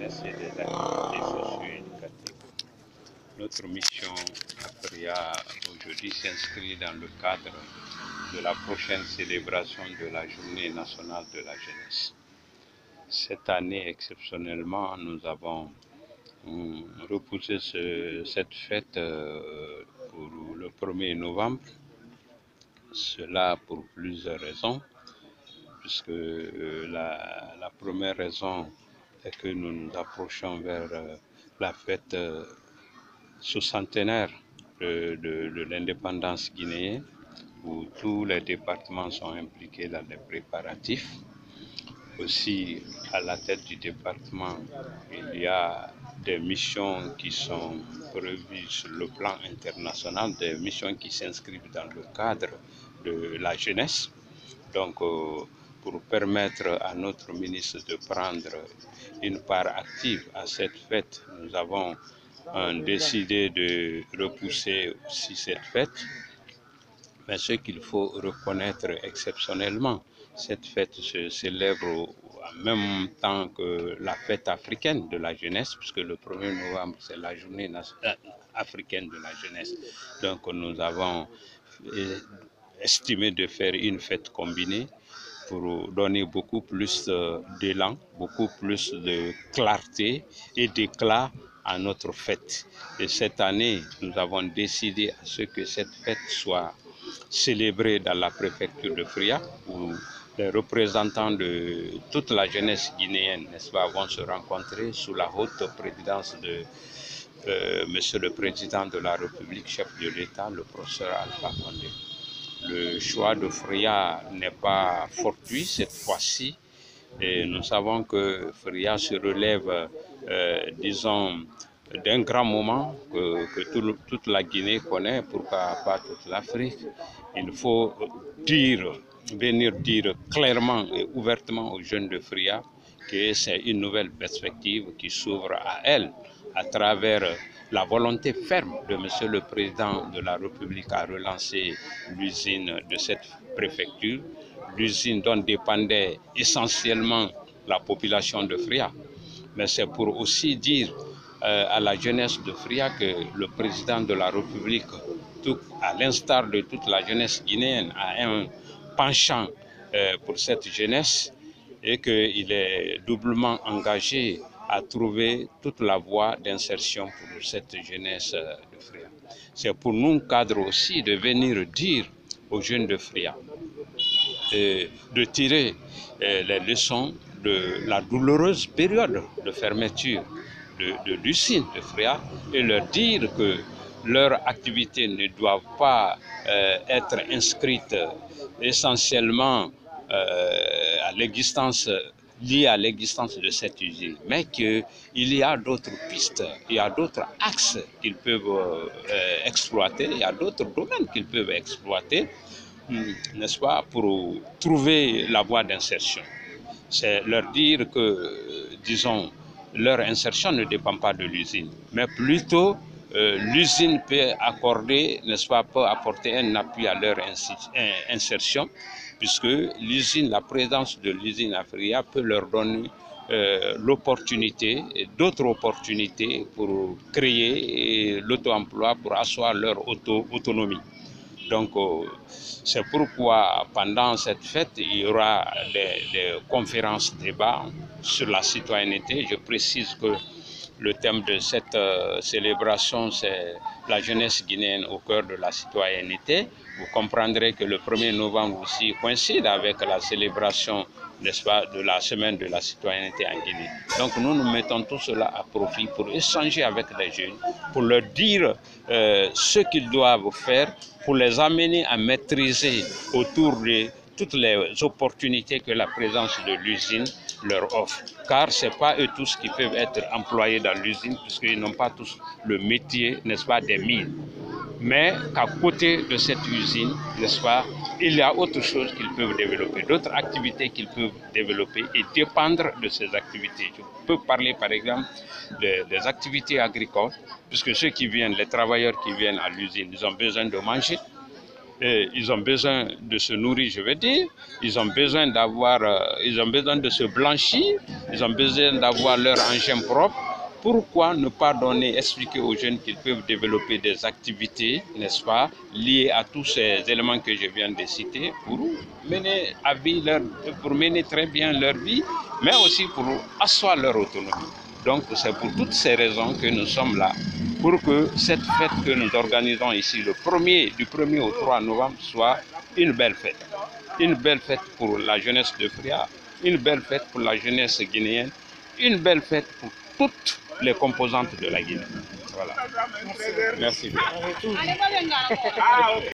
jeunesse et des activités socio-éducatives. Notre mission à FREA aujourd'hui s'inscrit dans le cadre de la prochaine célébration de la Journée nationale de la jeunesse. Cette année, exceptionnellement, nous avons repoussé cette fête pour le 1er novembre. Cela pour plusieurs raisons, puisque la première raison est que nous nous approchons vers la fête soixantenaire de l'indépendance guinéenne, où tous les départements sont impliqués dans les préparatifs. Aussi, à la tête du département, il y a des missions qui sont prévues sur le plan international, des missions qui s'inscrivent dans le cadre de la jeunesse. Donc, pour permettre à notre ministre de prendre une part active à cette fête, nous avons décidé de repousser aussi cette fête. Mais ce qu'il faut reconnaître exceptionnellement, cette fête se célèbre en même temps que la fête africaine de la jeunesse, puisque le 1er novembre, c'est la journée africaine de la jeunesse. Donc nous avons estimé de faire une fête combinée pour donner beaucoup plus d'élan, beaucoup plus de clarté et d'éclat à notre fête. Et cette année, nous avons décidé à ce que cette fête soit célébrée dans la préfecture de FREA, où les représentants de toute la jeunesse guinéenne, n'est-ce pas, vont se rencontrer sous la haute présidence de Monsieur le Président de la République, chef de l'État, le professeur Alpha Condé. Le choix de FREA n'est pas fortuit cette fois-ci, et nous savons que FREA se relève, disons, d'un grand moment que toute la Guinée connaît, pourquoi pas toute l'Afrique. Il faut venir dire clairement et ouvertement aux jeunes de FREA que c'est une nouvelle perspective qui s'ouvre à elle à travers la volonté ferme de Monsieur le Président de la République à relancer l'usine de cette préfecture, l'usine dont dépendait essentiellement la population de FREA. Mais c'est pour aussi dire à la jeunesse de FREA que le Président de la République, à l'instar de toute la jeunesse guinéenne, a un penchant pour cette jeunesse et qu'il est doublement engagé à trouver toute la voie d'insertion pour cette jeunesse de FREA. C'est pour nous, cadre aussi, de venir dire aux jeunes de FREA de tirer les leçons de la douloureuse période de fermeture de l'usine de FREA et leur dire que leurs activités ne doivent pas être inscrites essentiellement à l'existence liée à l'existence de cette usine, mais qu'il y a d'autres pistes, il y a d'autres axes qu'ils peuvent exploiter, il y a d'autres domaines qu'ils peuvent exploiter, n'est-ce pas, pour trouver la voie d'insertion. C'est leur dire que, disons, leur insertion ne dépend pas de l'usine, mais plutôt l'usine peut accorder, n'est-ce pas, peut apporter un appui à leur insertion, puisque l'usine, la présence de l'usine à FREA peut leur donner l'opportunité, d'autres opportunités pour créer l'auto-emploi, pour asseoir leur autonomie. Donc, c'est pourquoi pendant cette fête, il y aura des conférences, débats sur la citoyenneté. Je précise que le thème de cette célébration, c'est la jeunesse guinéenne au cœur de la citoyenneté. Vous comprendrez que le 1er novembre aussi coïncide avec la célébration, n'est-ce pas, de la semaine de la citoyenneté en Guinée. Donc nous mettons tout cela à profit pour échanger avec les jeunes, pour leur dire ce qu'ils doivent faire, pour les amener à maîtriser autour de toutes les opportunités que la présence de l'usine leur offre. Car ce n'est pas eux tous qui peuvent être employés dans l'usine, puisqu'ils n'ont pas tous le métier, n'est-ce pas, des mines. Mais qu'à côté de cette usine, n'est-ce pas, il y a autre chose qu'ils peuvent développer, d'autres activités qu'ils peuvent développer et dépendre de ces activités. Je peux parler par exemple des activités agricoles, puisque ceux qui viennent, les travailleurs qui viennent à l'usine, ils ont besoin de manger. Et ils ont besoin de se nourrir, je veux dire. Ils ont besoin de se blanchir. Ils ont besoin d'avoir leur engin propre. Pourquoi ne pas expliquer aux jeunes qu'ils peuvent développer des activités, n'est-ce pas, liées à tous ces éléments que je viens de citer pour mener très bien leur vie, mais aussi pour asseoir leur autonomie. Donc c'est pour toutes ces raisons que nous sommes là, pour que cette fête que nous organisons ici, du 1er au 3 novembre, soit une belle fête. Une belle fête pour la jeunesse de Fria, une belle fête pour la jeunesse guinéenne, une belle fête pour toutes les composantes de la Guinée. Voilà. Merci bien.